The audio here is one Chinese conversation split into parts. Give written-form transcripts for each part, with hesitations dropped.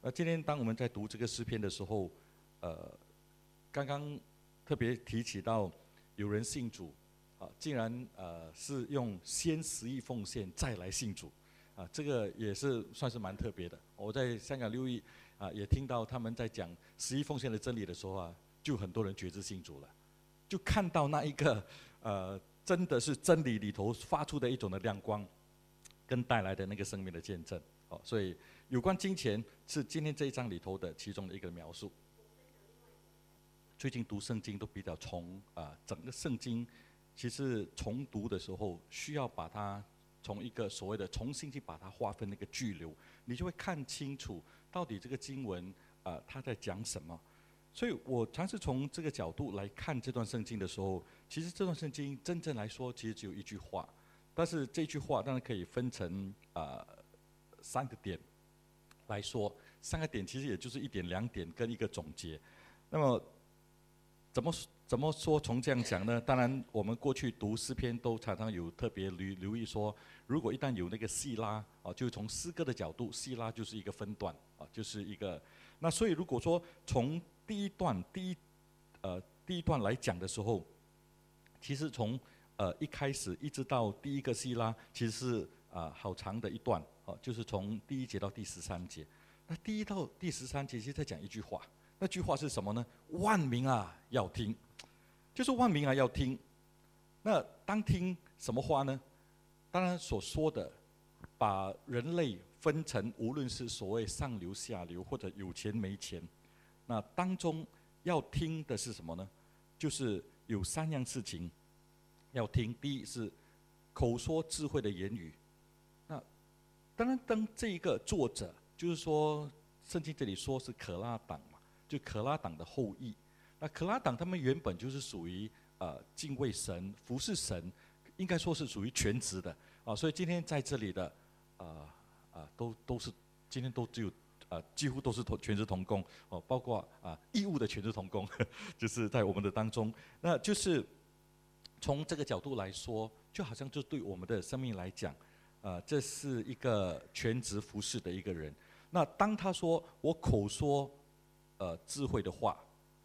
那今天当我们在读这个诗篇的时候，刚刚特别提起到有人信主，竟然是用先10亿奉献再来信主，这个也是算是蛮特别的。我在香港6亿也听到他们在讲10亿奉献的真理的时候就很多人决志信主了，就看到那一个真的是真理里头发出的一种的亮光，跟带来的那个生命的见证。所以有关金钱是今天这一章里头的其中的一个描述。最近读圣经都比较从整个圣经，其实重读的时候需要把它从一个所谓的重新去把它划分那个巨流，你就会看清楚到底这个经文它在讲什么。所以我尝试从这个角度来看这段圣经的时候，其实这段圣经真正来说其实只有一句话，但是这句话当然可以分成3个点来说，3个点其实也就是1点2点跟一个总结。那么怎么说？从这样讲呢？当然，我们过去读诗篇都常常有特别留意说，如果一旦有那个细拉就从诗歌的角度，细拉就是一个分段就是一个。那所以如果说从第一段来讲的时候，其实从一开始一直到第一个细拉，其实是好长的一段就是从第1节到第13节。那第1到第13节其实在讲一句话。那句话是什么呢？万民要听，就是万民要听。那当听什么话呢？当然所说的，把人类分成无论是所谓上流下流或者有钱没钱，那当中要听的是什么呢？就是有3样事情要听。第一是口说智慧的言语。那当然当这一个作者，就是说圣经这里说是可拉党嘛，就可拉党的后裔。那可拉党他们原本就是属于敬畏神、服侍神，应该说是属于全职的所以今天在这里的都是今天都只有几乎都是全职同工包括义务的全职同工，就是在我们的当中。那就是从这个角度来说，就好像就对我们的生命来讲，这是一个全职服侍的一个人。那当他说我口说智慧的话，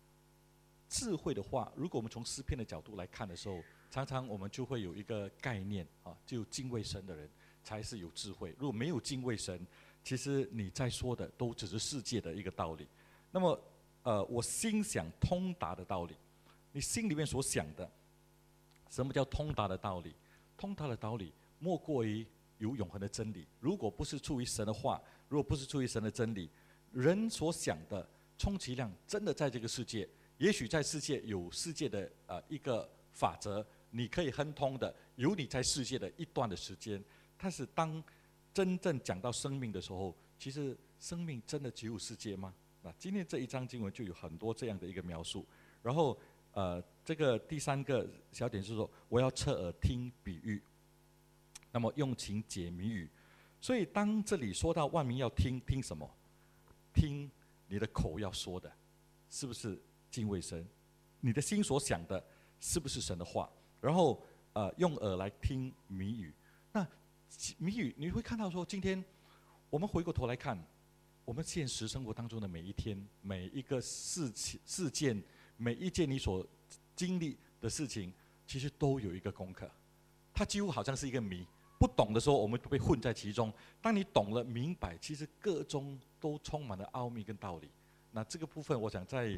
如果我们从诗篇的角度来看的时候，常常我们就会有一个概念就敬畏神的人才是有智慧。如果没有敬畏神，其实你在说的都只是世界的一个道理。那么我心想通达的道理，你心里面所想的，什么叫通达的道理？通达的道理莫过于有永恒的真理。如果不是出于神的话，如果不是出于神的真理，人所想的充其量真的在这个世界，也许在世界有世界的一个法则，你可以亨通的，有你在世界的一段的时间。但是当真正讲到生命的时候，其实生命真的只有世界吗？那今天这一章经文就有很多这样的一个描述。然后这个第3个小点是说，我要侧耳听比喻，那么用情解谜语。所以当这里说到万民要听什么？听你的口要说的是不是敬畏神？你的心所想的是不是神的话？然后用耳来听谜语。那谜语你会看到说，今天我们回过头来看我们现实生活当中的每一天，每一个事件，每一件你所经历的事情，其实都有一个功课。它几乎好像是一个谜，不懂的时候我们被混在其中，当你懂了明白，其实各中都充满了奥秘跟道理。那这个部分我想在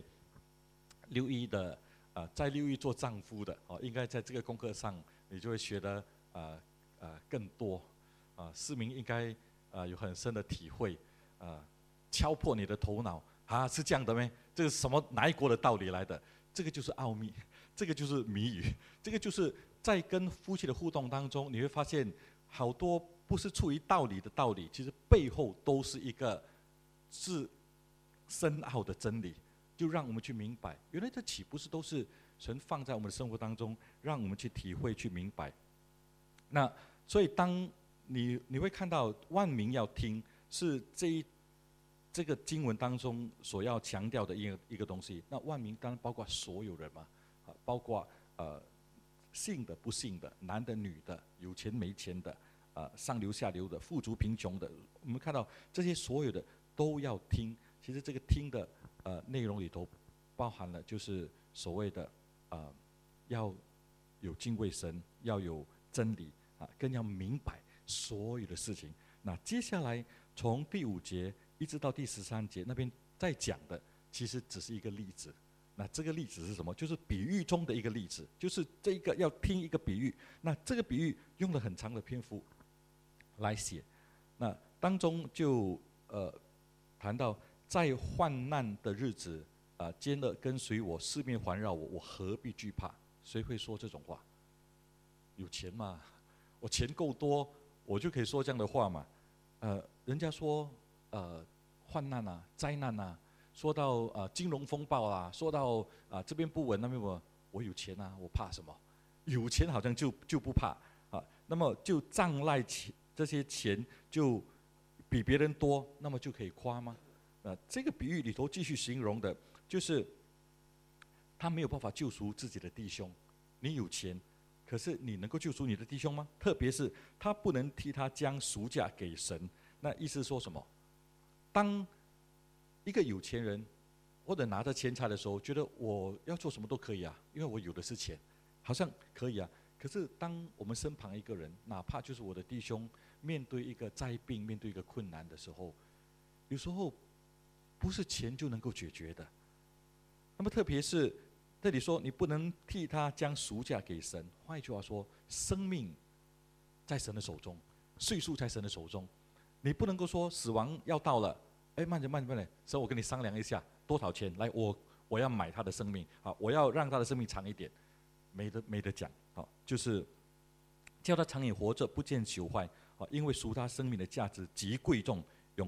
6一的在6一做丈夫的应该在这个功课上你就会学得更多市民应该有很深的体会敲破你的头脑是这样的吗？这个什么哪一国的道理来的？这个就是奥秘，这个就是谜语，这个就是在跟夫妻的互动当中，你会发现好多不是出于道理的道理，其实背后都是一个是深奥的真理，就让我们去明白，原来这岂不是都是神放在我们的生活当中，让我们去体会去明白。那所以当你会看到万民要听，是这个经文当中所要强调的一个东西。那万民当然包括所有人嘛，包括信的不信的，男的女的，有钱没钱的，上流下流的，富足贫穷的。我们看到这些所有的都要听。其实这个听的内容里头包含了就是所谓的要有敬畏神，要有真理更要明白所有的事情。那接下来从第5节一直到第13节那边在讲的，其实只是一个例子。那这个例子是什么？就是比喻中的一个例子，就是这个要听一个比喻。那这个比喻用了很长的篇幅来写。那当中就谈到，在患难的日子艰恶跟随我，四面环绕我，我何必惧怕？谁会说这种话？有钱嘛，我钱够多，我就可以说这样的话嘛。人家说患难啊、灾难啊，说到金融风暴啊，说到这边不稳那边不稳，我有钱啊，我怕什么？有钱好像就不怕那么就仗赖钱，这些钱就比别人多，那么就可以夸吗？这个比喻里头继续形容的就是他没有办法救赎自己的弟兄。你有钱，可是你能够救赎你的弟兄吗？特别是他不能替他将赎价给神。那意思说什么？当一个有钱人或者拿着钱财的时候，觉得我要做什么都可以啊，因为我有的是钱，好像可以啊。可是当我们身旁一个人，哪怕就是我的弟兄，面对一个灾病，面对一个困难的时候，有时候不是钱就能够解决的。那么特别是这里说，你不能替他将赎价给神。换一句话说，生命在神的手中，岁数在神的手中。你不能够说死亡要到了，慢点，神，我跟你商量一下，多少钱？来，我要买他的生命我要让他的生命长一点，没得讲就是叫他长远活着，不见朽坏因为赎他生命的价值极贵重，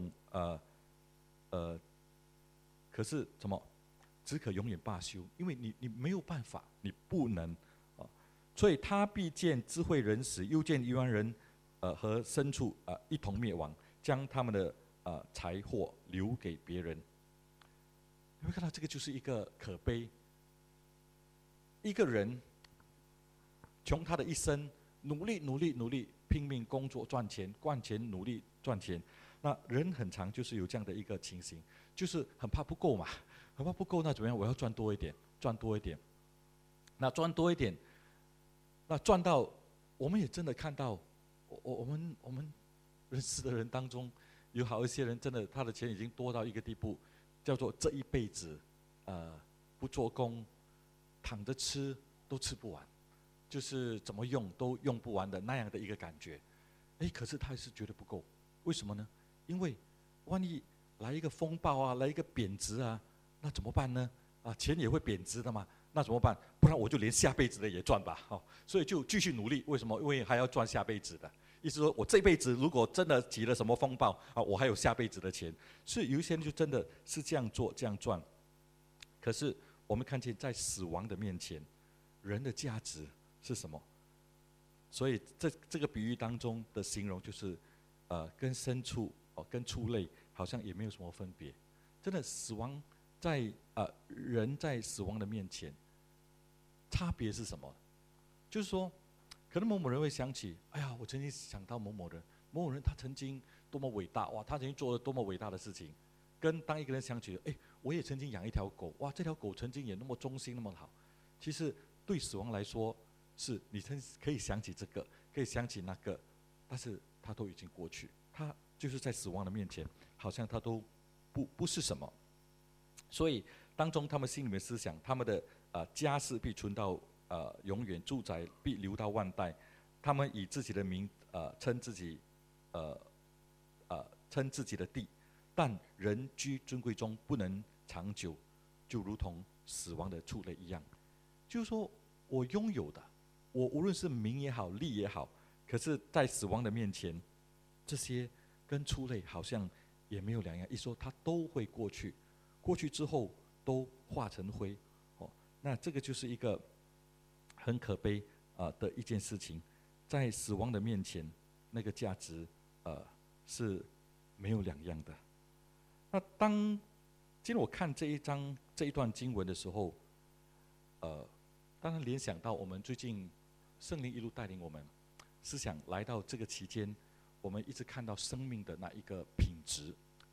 可是什么？只可永远罢休，因为你没有办法，你不能所以他必见智慧人死，又见愚顽人和牲畜一同灭亡，将他们的财货留给别人。你会看到这个就是一个可悲。一个人穷他的一生，努力，拼命工作赚钱，赚钱努力赚钱。那人很常就是有这样的一个情形，就是很怕不够嘛，很怕不够，那怎么样？我要赚多一点，赚多一点。那赚多一点，那赚到，我们也真的看到，我们认识的人当中，有好一些人真的他的钱已经多到一个地步，叫做这一辈子不做工，躺着吃都吃不完，就是怎么用都用不完的那样的一个感觉。可是他还是觉得不够，为什么呢？因为万一来一个风暴来一个贬值那怎么办呢？钱也会贬值的嘛，那怎么办？不然我就连下辈子的也赚吧所以就继续努力。为什么？因为还要赚下辈子的。意思说我这辈子如果真的起了什么风暴我还有下辈子的钱。所以有一些人就真的是这样做，这样赚。可是我们看见在死亡的面前，人的价值是什么？所以这个比喻当中的形容就是跟牲畜跟畜类好像也没有什么分别。真的死亡在人在死亡的面前，差别是什么？就是说，可能某某人会想起，哎呀，我曾经想到某某人他曾经多么伟大，哇，他曾经做了多么伟大的事情。跟当一个人想起，我也曾经养一条狗，哇，这条狗曾经也那么忠心那么好。其实对死亡来说，是你可以想起这个，可以想起那个，但是他都已经过去，他就是在死亡的面前，好像他都不是什么。所以当中他们心里面思想，他们的家世必存到永远，住宅必留到万代。他们以自己的名称自己称自己的地，但人居尊贵中不能长久，就如同死亡的畜类一样。就是说我拥有的，我无论是名也好，利也好，可是在死亡的面前，这些跟畜类好像也没有两样。一说它都会过去，过去之后都化成灰那这个就是一个很可悲的一件事情。在死亡的面前，那个价值是没有两样的。那今天我看这一段经文的时候，当然联想到我们最近圣灵一路带领我们思想来到这个期间，我们一直看到生命的那一个品质，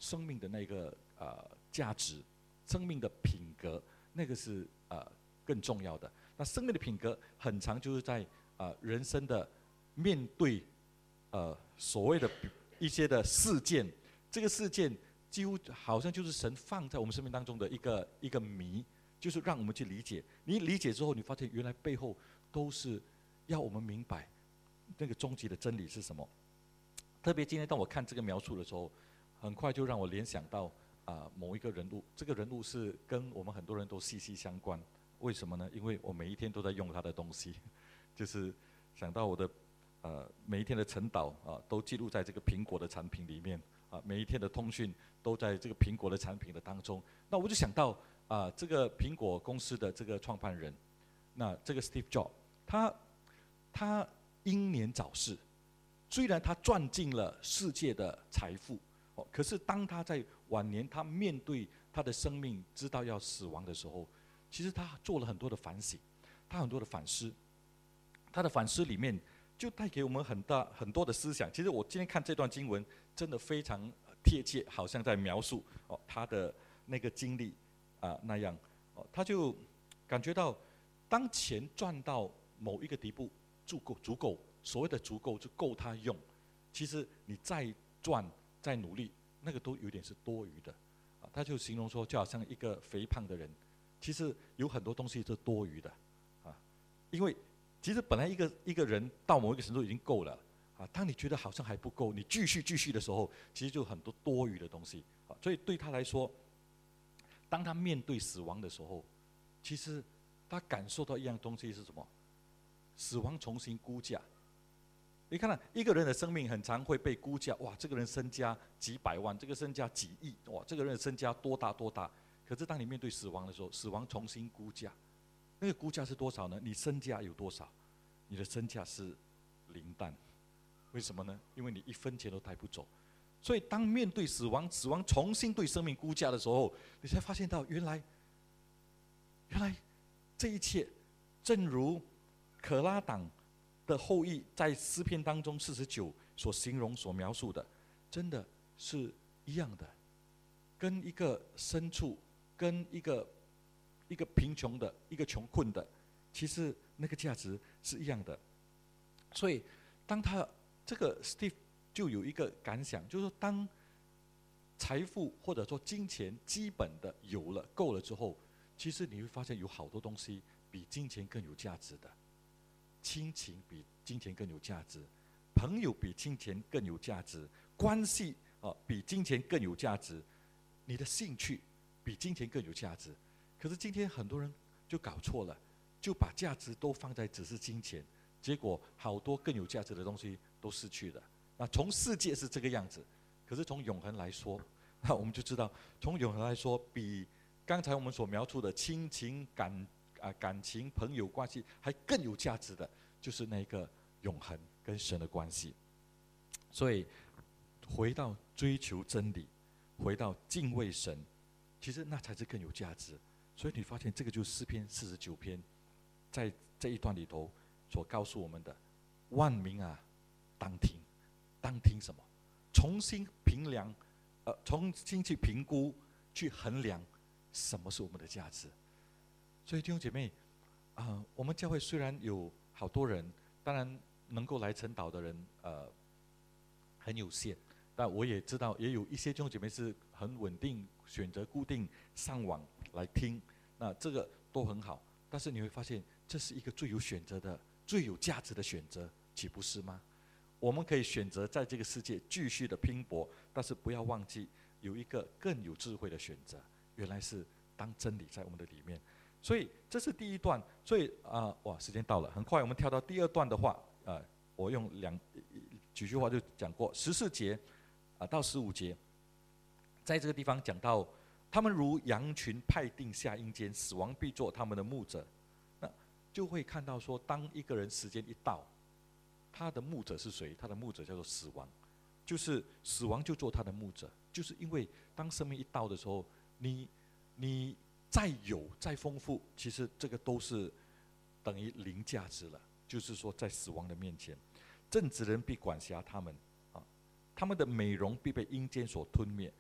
生命的那个价值，生命的品格，那个是更重要的。那生命的品格很常就是在人生的面对所谓的一些的事件，这个事件几乎好像就是神放在我们生命当中的一个谜，就是让我们去理解。你理解之后，你发现原来背后都是要我们明白那个终极的真理是什么。特别今天当我看这个描述的时候，很快就让我联想到某一个人物，这个人物是跟我们很多人都息息相关。为什么呢？因为我每一天都在用他的东西，就是想到我的每一天的晨祷都记录在这个苹果的产品里面每一天的通讯都在这个苹果的产品的当中。那我就想到这个苹果公司的这个创办人，那这个 Steve Jobs， 他英年早逝，虽然他赚尽了世界的财富可是当他在晚年，他面对他的生命，知道要死亡的时候，其实他做了很多的反省，他很多的反思，他的反思里面就带给我们很多的思想。其实我今天看这段经文，真的非常贴切，好像在描述他的那个经历那样他就感觉到，当钱赚到某一个地步，足够，所谓的足够就够他用，其实你再赚再努力，那个都有点是多余的他就形容说，就好像一个肥胖的人，其实有很多东西是多余的因为其实本来一个人到某一个程度已经够了当你觉得好像还不够，你继续的时候，其实就很多多余的东西所以对他来说，当他面对死亡的时候，其实他感受到一样东西是什么？死亡重新估价。你看一个人的生命很常会被估价，哇，这个人身家几百万，这个身家几亿，哇，这个人的身家多大。可是当你面对死亡的时候，死亡重新估价，那个估价是多少呢？你身家有多少？你的身价是零蛋。为什么呢？因为你一分钱都带不走。所以当面对死亡重新对生命估价的时候，你才发现到原来这一切，正如可拉党的后裔在诗篇当中49所形容所描述的，真的是一样的，跟一个牲畜，跟一个贫穷的，一个穷困的，其实那个价值是一样的。所以当他这个 Steve 就有一个感想，就是说当财富或者说金钱基本的有了够了之后，其实你会发现有好多东西比金钱更有价值的。亲情比金钱更有价值，朋友比金钱更有价值，关系比金钱更有价值，你的兴趣比金钱更有价值。可是今天很多人就搞错了，就把价值都放在只是金钱，结果好多更有价值的东西都失去了。那从世界是这个样子，可是从永恒来说，那我们就知道，从永恒来说，比刚才我们所描述的亲情感情、朋友关系还更有价值的，就是那个永恒跟神的关系。所以回到追求真理，回到敬畏神，其实那才是更有价值。所以你发现这个就是诗篇49篇在这一段里头所告诉我们的：万民啊，当听什么？重新去评估、去衡量什么是我们的价值。所以弟兄姐妹我们教会虽然有好多人，当然能够来晨祷的人很有限，但我也知道也有一些弟兄姐妹是很稳定，选择固定上网来听，那这个都很好。但是你会发现，这是一个最有选择的、最有价值的选择，岂不是吗？我们可以选择在这个世界继续的拼搏，但是不要忘记有一个更有智慧的选择，原来是当真理在我们的里面。所以这是第一段。所以时间到了，很快我们跳到第二段的话我用几句话就讲过14节到15节，在这个地方讲到，他们如羊群派定下阴间，死亡必做他们的牧者。那就会看到说，当一个人时间一到，他的牧者是谁？他的牧者叫做死亡，就是死亡就做他的牧者。就是因为当生命一到的时候，你再有再丰富，其实这个都是等于零价值了。就是说在死亡的面前，正直人必管辖他们他们的美容必被阴间所吞灭，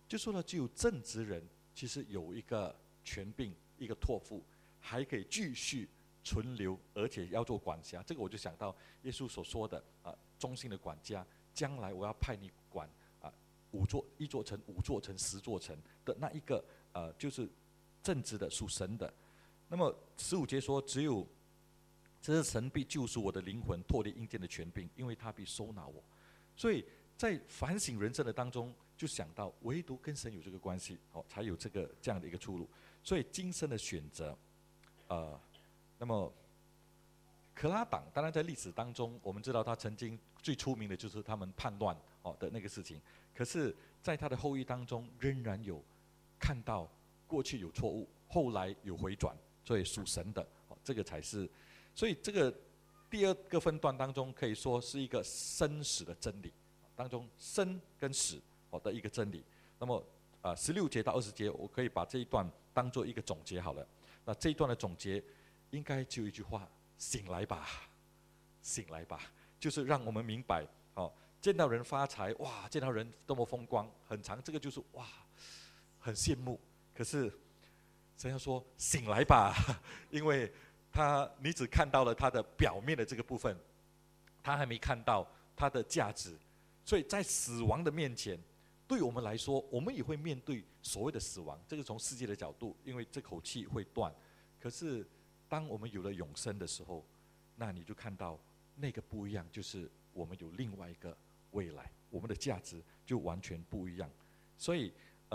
就说了，只有正直人其实有一个权柄，一个托付，还可以继续存留，而且要做管辖。这个我就想到耶稣所说的忠心的管家，将来我要派你管一座城、5座城、10座城的那一个就是正直的属神的。那么15节说，只有这是神必救赎我的灵魂，脱离阴间的权柄，因为他必收纳我。所以在反省人生的当中，就想到唯独跟神有这个关系，才有这样的一个出路。所以今生的选择，那么可拉党当然在历史当中，我们知道他曾经最出名的就是他们叛乱的那个事情。可是，在他的后裔当中，仍然有看到过去有错误，后来有回转，所以属神的，这个才是。所以这个第二个分段当中，可以说是一个生死的真理当中，生跟死的一个真理。那么16节到20节，我可以把这一段当做一个总结好了。那这一段的总结应该就一句话：醒来吧，醒来吧，就是让我们明白，见到人发财，哇，见到人多么风光，很长，这个就是哇，很羡慕。可是神要说醒来吧，因为你只看到了他的表面的这个部分，他还没看到他的价值。所以在死亡的面前，对我们来说，我们也会面对所谓的死亡，这个从世界的角度，因为这口气会断。可是当我们有了永生的时候，那你就看到那个不一样，就是我们有另外一个未来，我们的价值就完全不一样。所以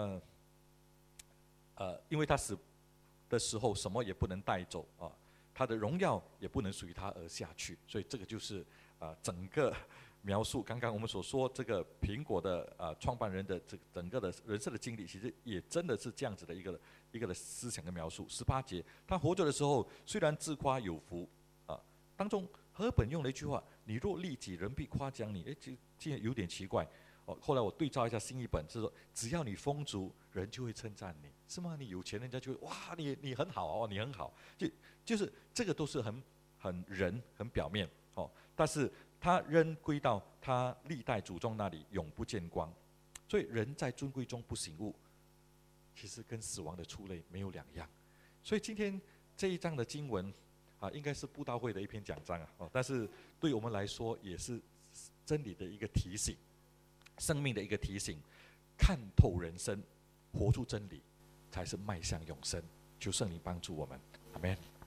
因为他死的时候什么也不能带走他的荣耀也不能属于他而下去。所以这个就是整个描述刚刚我们所说这个苹果的创办人的这整个的人生的经历，其实也真的是这样子的一个的思想的描述。18节，他活着的时候虽然自夸有福当中和本用了一句话：你若利己，人必夸奖你。这有点奇怪后来我对照一下新译本，是说只要你丰足，人就会称赞你，是吗？你有钱，人家就会哇，你很好你很好，就是这个都是很人很表面但是他仍归到他历代祖宗那里，永不见光。所以人在尊贵中不醒悟，其实跟死亡的出类没有两样。所以今天这一章的经文应该是布道会的一篇讲章但是对我们来说也是真理的一个提醒，生命的一个提醒，看透人生，活出真理，才是迈向永生。求圣灵帮助我们，阿们。